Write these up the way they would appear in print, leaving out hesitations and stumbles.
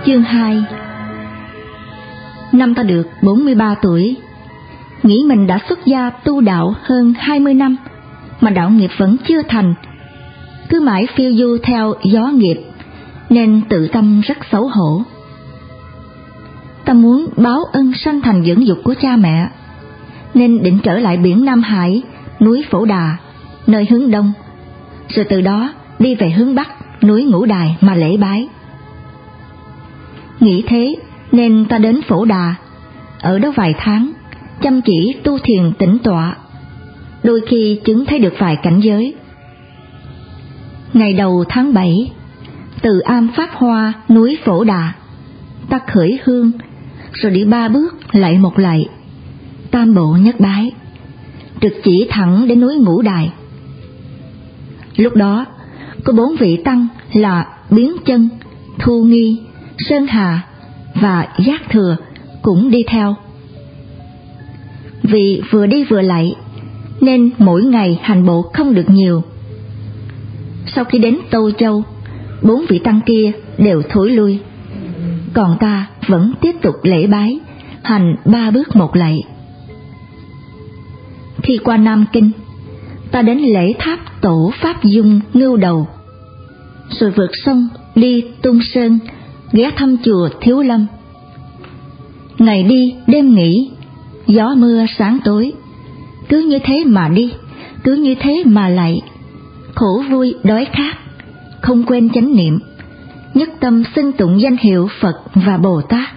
Chương 2. Năm ta được 43 tuổi, nghĩ mình đã xuất gia tu đạo hơn 20 năm mà đạo nghiệp vẫn chưa thành, cứ mãi phiêu du theo gió nghiệp nên tự tâm rất xấu hổ. Ta muốn báo ân sanh thành dưỡng dục của cha mẹ, nên định trở lại biển Nam Hải, núi Phổ Đà, nơi hướng đông, rồi từ đó đi về hướng bắc, núi Ngũ Đài mà lễ bái. Nghĩ thế nên ta đến Phổ Đà, ở đó vài tháng, chăm chỉ tu thiền tĩnh tọa, đôi khi chứng thấy được vài cảnh giới. Ngày đầu tháng 7, từ am Pháp Hoa núi Phổ Đà, ta khởi hương, rồi đi 3 bước lạy một lạy, tam bộ nhất bái, trực chỉ thẳng đến núi Ngũ Đài. Lúc đó có 4 vị tăng là Biến Chân, Thu Nghi, Sơn Hà và Giác Thừa cũng đi theo. Vì vừa đi vừa lạy nên mỗi ngày hành bộ không được nhiều. Sau khi đến Tô Châu, 4 vị tăng kia đều thối lui, còn ta vẫn tiếp tục lễ bái, hành 3 bước một lạy. Khi qua Nam Kinh, ta đến lễ tháp tổ Pháp Dung Ngưu Đầu, rồi vượt sông đi Tung Sơn, ghé thăm chùa Thiếu Lâm. Ngày đi đêm nghỉ, gió mưa sáng tối, cứ như thế mà đi, cứ như thế mà lạy, khổ vui đói khát, không quên chánh niệm, nhất tâm xưng tụng danh hiệu Phật và Bồ Tát.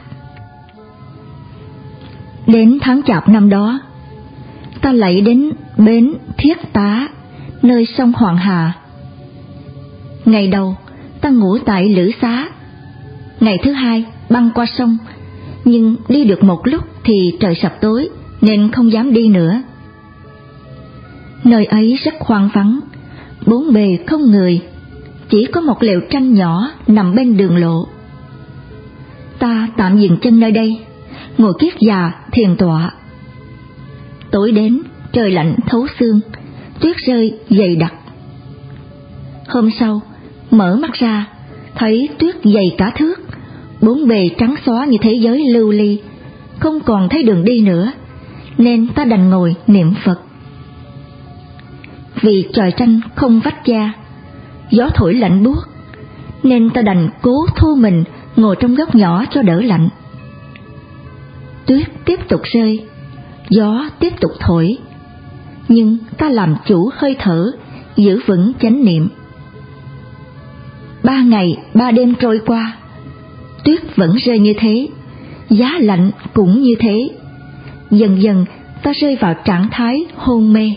Đến tháng Chạp năm đó, ta lạy đến bến Thiết Tá, nơi sông Hoàng Hà. Ngày đầu ta ngủ tại Lữ Xá, ngày thứ hai băng qua sông, nhưng đi được một lúc thì trời sập tối nên không dám đi nữa. Nơi ấy rất hoang vắng, bốn bề không người, chỉ có một lều tranh nhỏ nằm bên đường lộ. Ta tạm dừng chân nơi đây, ngồi kiết già thiền tọa. Tối đến, trời lạnh thấu xương, tuyết rơi dày đặc. Hôm sau, mở mắt ra, thấy tuyết dày cả thước, bốn bề trắng xóa như thế giới lưu ly, không còn thấy đường đi nữa, nên ta đành ngồi niệm Phật. Vì trời tranh không vách da, gió thổi lạnh buốt, nên ta đành cố thu mình ngồi trong góc nhỏ cho đỡ lạnh. Tuyết tiếp tục rơi, gió tiếp tục thổi, nhưng ta làm chủ hơi thở, giữ vững chánh niệm. 3 ngày 3 đêm trôi qua, tuyết vẫn rơi như thế, giá lạnh cũng như thế. Dần dần ta rơi vào trạng thái hôn mê.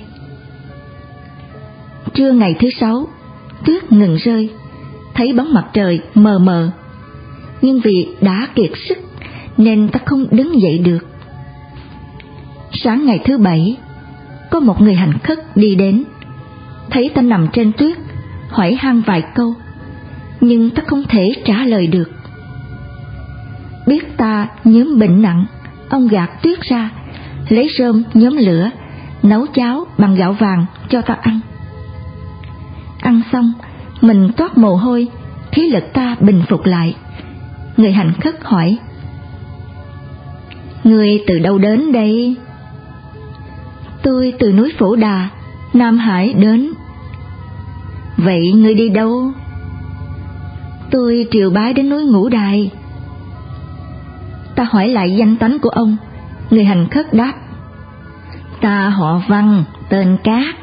Trưa ngày thứ 6, tuyết ngừng rơi, thấy bóng mặt trời mờ mờ, nhưng vì đã kiệt sức nên ta không đứng dậy được. Sáng ngày thứ 7, có một người hành khất đi đến, thấy ta nằm trên tuyết, hỏi han vài câu, nhưng ta không thể trả lời được. Biết ta nhóm bệnh nặng, ông gạt tuyết ra, lấy rơm nhóm lửa, nấu cháo bằng gạo vàng cho ta ăn. Ăn xong, mình toát mồ hôi, khí lực ta bình phục lại. Người hành khất hỏi: "Ngươi từ đâu đến đây?" "Tôi từ núi Phổ Đà, Nam Hải đến." "Vậy ngươi đi đâu?" "Tôi triều bái đến núi Ngũ Đài." Ta hỏi lại danh tánh của ông. Người hành khất đáp: "Ta họ Văn, tên Cát."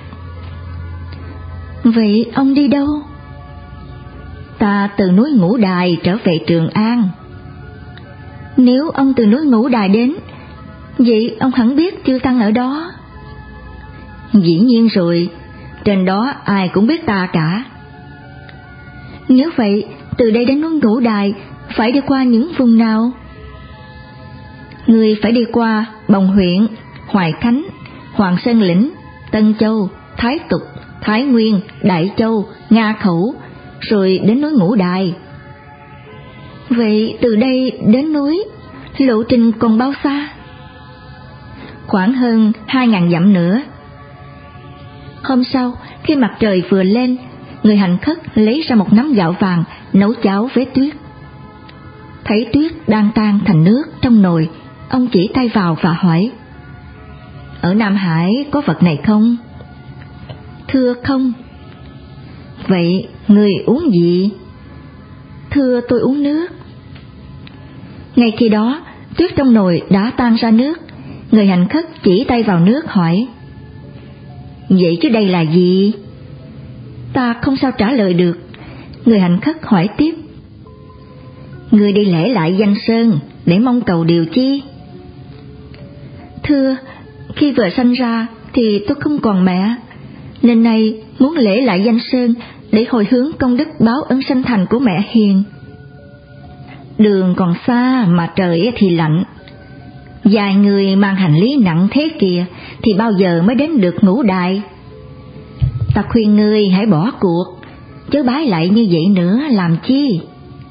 "Vậy ông đi đâu?" "Ta từ núi Ngũ Đài trở về Trường An." "Nếu ông từ núi Ngũ Đài đến, vậy ông hẳn biết chư tăng ở đó." "Dĩ nhiên rồi, trên đó ai cũng biết ta cả." "Nếu vậy, từ đây đến núi Ngũ Đài phải đi qua những vùng nào?" "Người phải đi qua Bồng Huyện, Hoài Khánh, Hoàng Sơn Lĩnh, Tân Châu, Thái Tục, Thái Nguyên, Đại Châu, Nga Khẩu, rồi đến núi Ngũ Đài." "Vậy từ đây đến núi, lộ trình còn bao xa?" "Khoảng hơn 2.000 dặm nữa." Hôm sau, khi mặt trời vừa lên, người hành khất lấy ra một nắm gạo vàng nấu cháo với tuyết. Thấy tuyết đang tan thành nước trong nồi, ông chỉ tay vào và hỏi: Ở Nam Hải có vật này không? Thưa không. Vậy người uống gì? Thưa tôi uống nước. Ngay khi đó, tuyết trong nồi đã tan ra nước. Người hành khất chỉ tay vào nước hỏi: Vậy chứ đây là gì? Ta không sao trả lời được. Người hành khất hỏi tiếp: Người đi lễ lại Danh Sơn để mong cầu điều chi? Thưa, khi vừa sanh ra thì tôi không còn mẹ, nên nay muốn lễ lại Danh Sơn để hồi hướng công đức báo ân sanh thành của mẹ hiền. Đường còn xa mà trời thì lạnh. Vài người mang hành lý nặng thế kìa thì bao giờ mới đến được Ngũ Đài? Ta khuyên ngươi hãy bỏ cuộc, chớ bái lại như vậy nữa làm chi?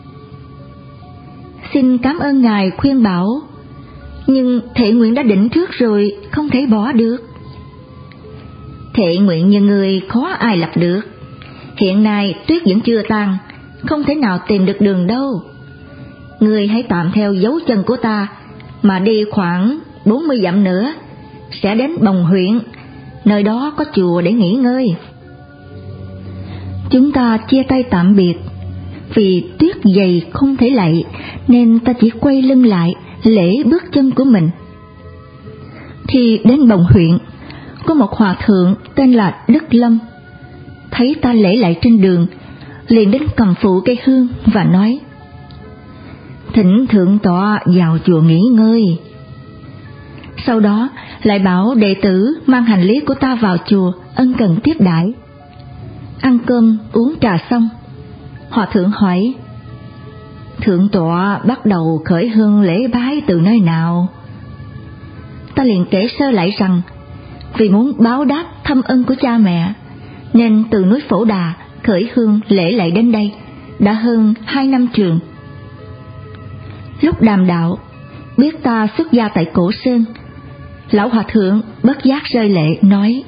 Xin cảm ơn ngài khuyên bảo, nhưng thệ nguyện đã định trước rồi, không thể bỏ được. Thệ nguyện như người khó ai lập được. Hiện nay tuyết vẫn chưa tan, không thể nào tìm được đường đâu. Người hãy tạm theo dấu chân của ta mà đi khoảng 40 dặm nữa, sẽ đến Bồng huyện, nơi đó có chùa để nghỉ ngơi. Chúng ta chia tay tạm biệt. Vì tuyết dày không thể lạy, nên ta chỉ quay lưng lại lễ bước chân của mình. Khi đến Bồng huyện, có một hòa thượng tên là Đức Lâm, thấy ta lễ lại trên đường, liền đến cầm phụ cây hương và nói: Thỉnh thượng tọa vào chùa nghỉ ngơi. Sau đó lại bảo đệ tử mang hành lý của ta vào chùa ân cần tiếp đãi. Ăn cơm uống trà xong, hòa thượng hỏi: Thượng tọa bắt đầu khởi hương lễ bái từ nơi nào? Ta liền kể sơ lại rằng vì muốn báo đáp thâm ân của cha mẹ, nên từ núi Phổ Đà khởi hương lễ lại đến đây đã hơn 2 năm trường. Lúc đàm đạo, biết ta xuất gia tại Cổ Sơn, lão hòa thượng bất giác rơi lệ nói: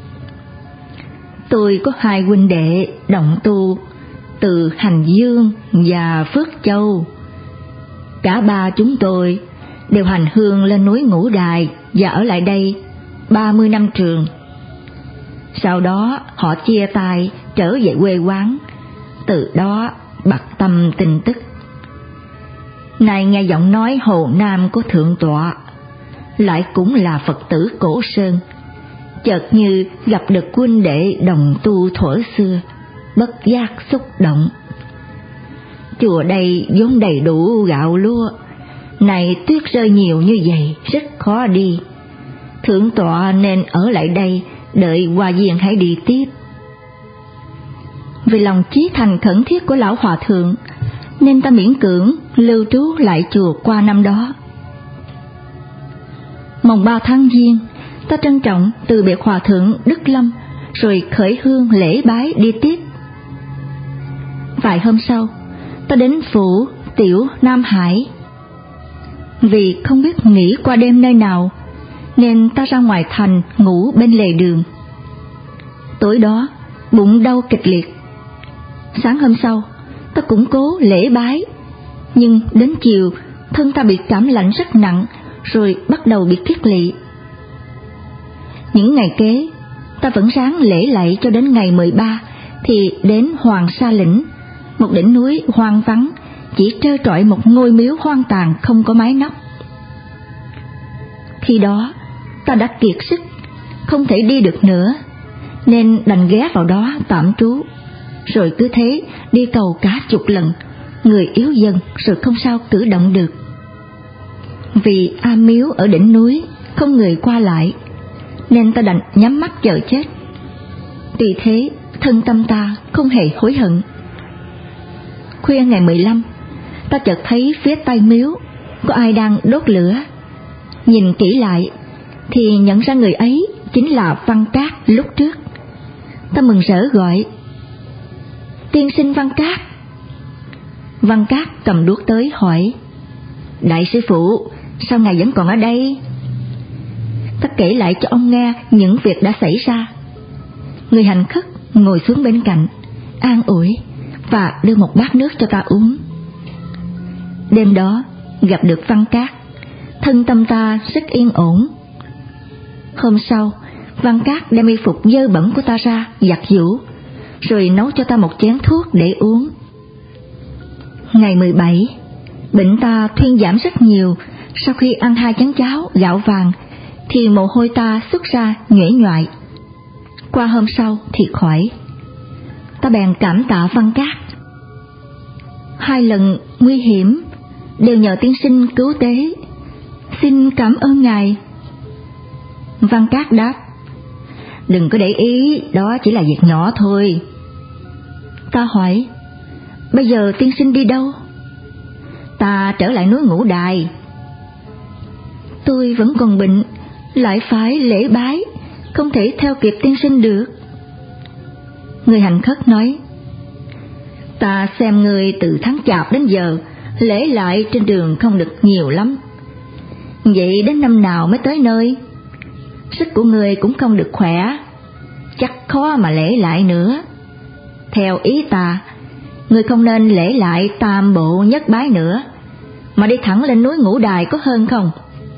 Tôi có 2 huynh đệ đồng tu từ Hành Dương và Phước Châu. Cả 3 chúng tôi đều hành hương lên núi Ngũ Đài và ở lại đây 30 năm trường. Sau đó họ chia tay trở về quê quán, từ đó bặt tâm tin tức. Nay nghe giọng nói Hồ Nam của thượng tọa, lại cũng là Phật tử Cổ Sơn, chợt như gặp được huynh đệ đồng tu thuở xưa, bất giác xúc động. Chùa đây vốn đầy đủ gạo lúa, này tuyết rơi nhiều như vậy rất khó đi. Thượng tọa nên ở lại đây đợi Hòa Viên hãy đi tiếp. Vì lòng chí thành khẩn thiết của lão hòa thượng, nên ta miễn cưỡng lưu trú lại chùa qua năm đó. Mồng 3 tháng Giêng, ta trân trọng từ biệt hòa thượng Đức Lâm, rồi khởi hương lễ bái đi tiếp. Vài hôm sau, ta đến phủ Tiểu Nam Hải. Vì không biết nghỉ qua đêm nơi nào, nên ta ra ngoài thành ngủ bên lề đường. Tối đó bụng đau kịch liệt. Sáng hôm sau, ta cũng cố lễ bái, nhưng đến chiều thân ta bị cảm lạnh rất nặng, rồi bắt đầu bị kiết lỵ. Những ngày kế, ta vẫn ráng lễ lạy cho đến ngày 13 thì đến Hoàng Sa Lĩnh, một đỉnh núi hoang vắng, chỉ trơ trọi một ngôi miếu hoang tàn không có mái nóc. Khi đó ta đã kiệt sức, không thể đi được nữa, nên đành ghé vào đó tạm trú, rồi cứ thế đi cầu cả chục lần, người yếu dần rồi không sao cử động được. Vì A Miếu ở đỉnh núi không người qua lại, nên ta đành nhắm mắt chờ chết. Tuy thế, thân tâm ta không hề hối hận. Khuya ngày 15, ta chợt thấy phía tây miếu có ai đang đốt lửa. Nhìn kỹ lại thì nhận ra người ấy chính là Văn Cát lúc trước. Ta mừng rỡ gọi: Tiên sinh Văn Cát. Văn Cát cầm đuốc tới hỏi: Đại sư phụ, sao ngài vẫn còn ở đây? Ta kể lại cho ông nghe những việc đã xảy ra. Người hành khất ngồi xuống bên cạnh, an ủi và đưa một bát nước cho ta uống. Đêm đó gặp được Văn Cát, thân tâm ta rất yên ổn. Hôm sau, Văn Cát đem y phục dơ bẩn của ta ra giặt giũ, rồi nấu cho ta một chén thuốc để uống. Ngày 17, bệnh ta thuyên giảm rất nhiều. Sau khi ăn 2 chén cháo gạo vàng thì mồ hôi ta xuất ra nhuễ nhoại. Qua hôm sau thì khỏi. Ta bèn cảm tạ Văn Cát. 2 lần nguy hiểm đều nhờ tiên sinh cứu tế, xin cảm ơn ngài. Văn Cát đáp: đừng có để ý, đó chỉ là việc nhỏ thôi. Ta hỏi: bây giờ tiên sinh đi đâu? Ta trở lại núi Ngũ Đài. Tôi vẫn còn bệnh, lại phải lễ bái, không thể theo kịp tiên sinh được. Người hành khất nói: ta xem người từ tháng Chạp đến giờ lễ lại trên đường không được nhiều lắm. Vậy đến năm nào mới tới nơi? Sức của người cũng không được khỏe, chắc khó mà lễ lại nữa. Theo ý ta, người không nên lễ lại Tam Bộ Nhất Bái nữa, mà đi thẳng lên núi Ngũ Đài có hơn không?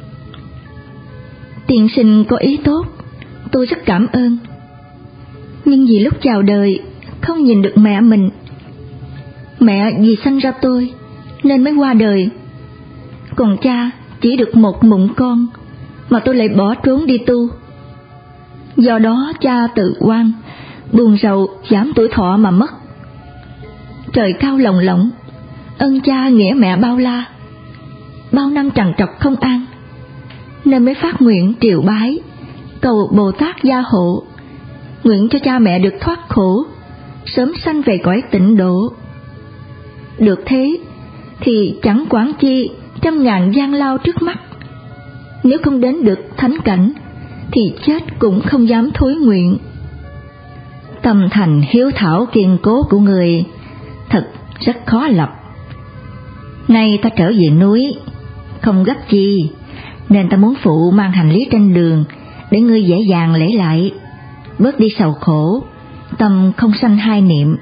Tiên sinh có ý tốt, tôi rất cảm ơn. Nhưng vì lúc chào đời không nhìn được mẹ mình. Mẹ vì sanh ra tôi nên mới qua đời, còn cha chỉ được một mụn con mà tôi lại bỏ trốn đi tu. Do đó cha tự oan, buồn rầu giảm tuổi thọ mà mất. Trời cao lồng lộng, ân cha nghĩa mẹ bao la, bao năm trằn trọc không an, nên mới phát nguyện triều bái, cầu Bồ Tát gia hộ, nguyện cho cha mẹ được thoát khổ, sớm sanh về cõi tịnh độ. Được thế thì chẳng quản chi 100.000 gian lao trước mắt, nếu không đến được thánh cảnh thì chết cũng không dám thối nguyện. Tâm thành hiếu thảo kiên cố của người thật rất khó lập. Nay ta trở về núi, không gấp chi, nên ta muốn phụ mang hành lý trên đường để ngươi dễ dàng lễ lại, bớt đi sầu khổ, tâm không sanh hai niệm.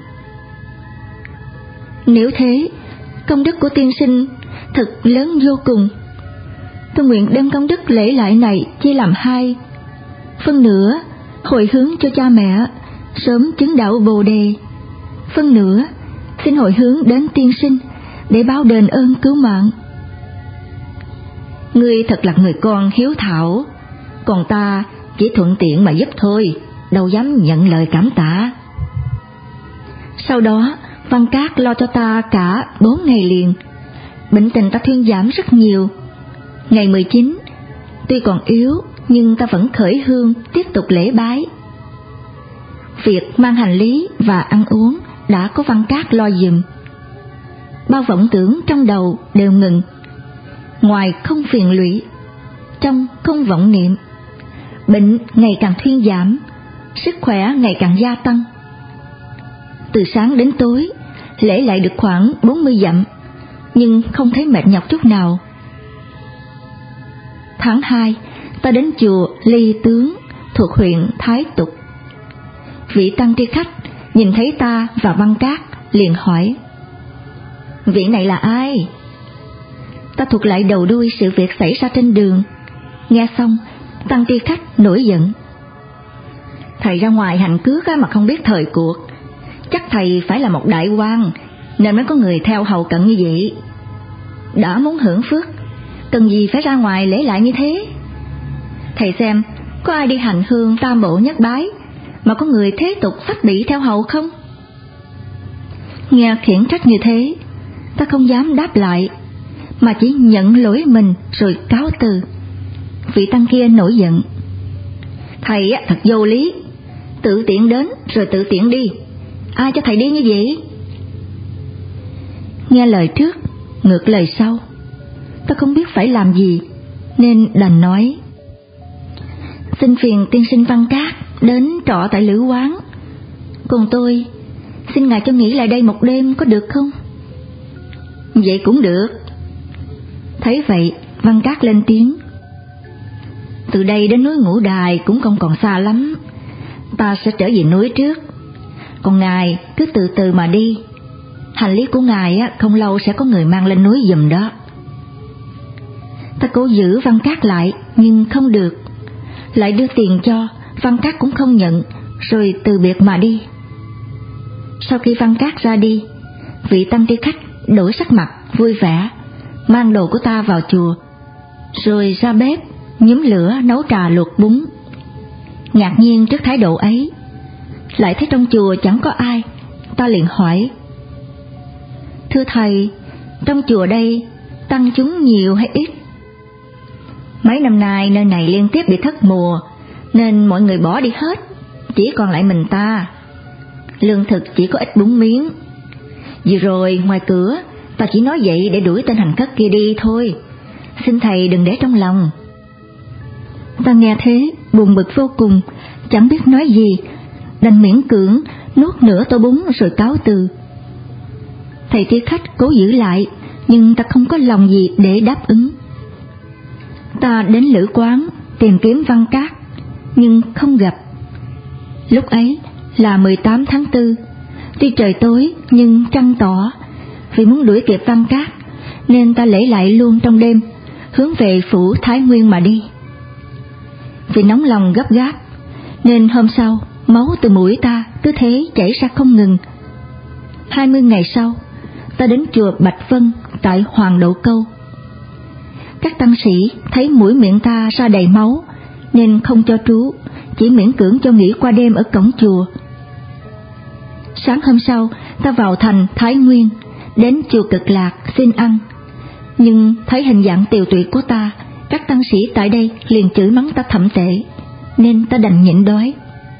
Nếu thế, công đức của tiên sinh thật lớn vô cùng. Tôi nguyện đem công đức lễ lại này chia làm 2, phân nửa hồi hướng cho cha mẹ sớm chứng đạo Bồ đề, phân nửa xin hồi hướng đến tiên sinh để báo đền ơn cứu mạng. Ngươi thật là người con hiếu thảo, còn ta chỉ thuận tiện mà giúp thôi, đâu dám nhận lời cảm tạ. Sau đó Văn Cát lo cho ta cả 4 ngày liền, bệnh tình ta thuyên giảm rất nhiều. Ngày 19, tuy còn yếu nhưng ta vẫn khởi hương tiếp tục lễ bái. Việc mang hành lý và ăn uống đã có Văn Cát lo giùm. Bao vọng tưởng trong đầu đều ngừng, ngoài không phiền lụy, trong không vọng niệm. Bệnh ngày càng thuyên giảm, sức khỏe ngày càng gia tăng. Từ sáng đến tối lễ lại được khoảng 40 dặm, nhưng không thấy mệt nhọc chút nào. Tháng 2, ta đến chùa Ly Tướng thuộc huyện Thái Tục. Vị tăng tri khách nhìn thấy ta và Văn Cát liền hỏi: vị này là ai? Ta thuật lại đầu đuôi sự việc xảy ra trên đường. Nghe xong, tăng tri khách nổi giận: thầy ra ngoài hành cước mà không biết thời cuộc, chắc thầy phải là một đại quan nên mới có người theo hầu cận như vậy. Đã muốn hưởng phước, cần gì phải ra ngoài lễ lại như thế? Thầy xem, có ai đi hành hương Tam Bộ Nhất Bái mà có người thế tục phách bị theo hầu không? Nghe khiển trách như thế, ta không dám đáp lại, mà chỉ nhận lỗi mình rồi cáo từ. Vị tăng kia nổi giận: thầy thật vô lý, tự tiện đến rồi tự tiện đi, ai cho thầy đi như vậy? Nghe lời trước, ngược lời sau, ta không biết phải làm gì, nên đành nói: xin phiền tiên sinh Văn Cát đến trọ tại Lữ Quán, còn tôi xin ngài cho nghỉ lại đây một đêm có được không? Vậy cũng được. Thấy vậy, Văn Cát lên tiếng: từ đây đến núi Ngũ Đài cũng không còn xa lắm, ta sẽ trở về núi trước, còn ngài cứ từ từ mà đi. Hành lý của ngài không lâu sẽ có người mang lên núi giùm đó. Ta cố giữ Văn Cát lại nhưng không được, lại đưa tiền cho, Văn Cát cũng không nhận, rồi từ biệt mà đi. Sau khi Văn Cát ra đi, vị tăng tri khách đổi sắc mặt vui vẻ, mang đồ của ta vào chùa, rồi ra bếp nhóm lửa nấu trà luộc bún. Ngạc nhiên trước thái độ ấy, lại thấy trong chùa chẳng có ai, ta liền hỏi: thưa thầy, trong chùa đây tăng chúng nhiều hay ít? Mấy năm nay nơi này liên tiếp bị thất mùa, nên mọi người bỏ đi hết, chỉ còn lại mình ta. Lương thực chỉ có ít bún miếng. Vừa rồi ngoài cửa ta chỉ nói vậy để đuổi tên hành khất kia đi thôi, xin thầy đừng để trong lòng. Ta nghe thế buồn bực vô cùng, chẳng biết nói gì, đành miễn cưỡng nuốt nửa tô bún rồi cáo từ. Thầy tri khách cố giữ lại, nhưng ta không có lòng gì để đáp ứng. Ta đến lữ quán tìm kiếm Văn Cát, nhưng không gặp. Lúc ấy là 18 tháng 4, tuy trời tối nhưng trăng tỏ. Vì muốn đuổi kịp Văn Cát, nên ta lễ lại luôn trong đêm, hướng về phủ Thái Nguyên mà đi. Vì nóng lòng gấp gáp, nên hôm sau máu từ mũi ta cứ thế chảy ra không ngừng. 20 ngày sau, ta đến chùa Bạch Vân tại Hoàng Độ Câu. Các tăng sĩ thấy mũi miệng ta ra đầy máu, nên không cho trú, chỉ miễn cưỡng cho nghỉ qua đêm ở cổng chùa. Sáng hôm sau, ta vào thành Thái Nguyên, đến chùa Cực Lạc xin ăn, nhưng thấy hình dạng tiều tụy của ta, các tăng sĩ tại đây liền chửi mắng ta thậm tệ, nên ta đành nhịn đói.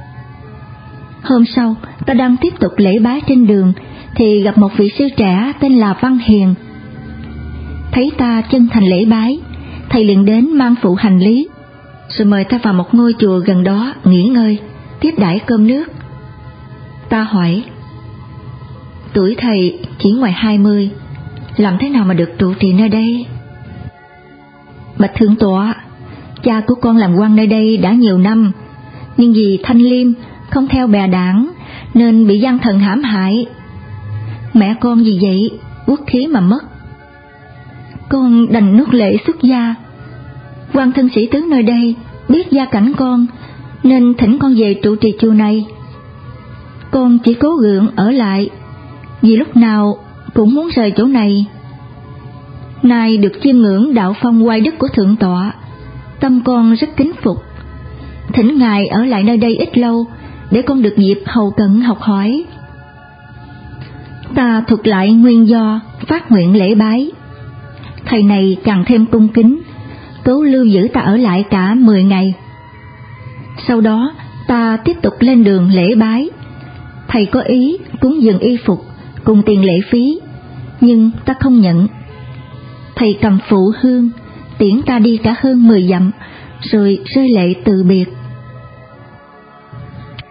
Hôm sau, ta đang tiếp tục lễ bái trên đường, thì gặp một vị sư trẻ tên là Văn Hiền. Thấy ta chân thành lễ bái, thầy liền đến mang phụ hành lý, rồi mời ta vào một ngôi chùa gần đó nghỉ ngơi, tiếp đãi cơm nước. Ta hỏi: tuổi thầy chỉ ngoài 20, làm thế nào mà được trụ trì nơi đây? Bạch thượng tọa, cha của con làm quan nơi đây đã nhiều năm, nhưng vì thanh liêm không theo bè đảng nên bị gian thần hãm hại. Mẹ con vì vậy quốc khí mà mất. Con đành nuốt lệ xuất gia. Quan thân sĩ tướng nơi đây biết gia cảnh con, nên thỉnh con về trụ trì chùa này. Con chỉ cố gượng ở lại, vì lúc nào cũng muốn rời chỗ này. Nay được chiêm ngưỡng đạo phong oai đức của thượng tọa, tâm con rất kính phục. Thỉnh ngài ở lại nơi đây ít lâu, để con được dịp hầu cận học hỏi. Ta thuật lại nguyên do phát nguyện lễ bái. Thầy này càng thêm cung kính, cố lưu giữ ta ở lại cả 10 ngày. Sau đó ta tiếp tục lên đường lễ bái. Thầy có ý cúng dường y phục cùng tiền lễ phí, nhưng ta không nhận. Thầy cầm phụ hương tiễn ta đi cả hơn 10 dặm, rồi rơi lệ từ biệt.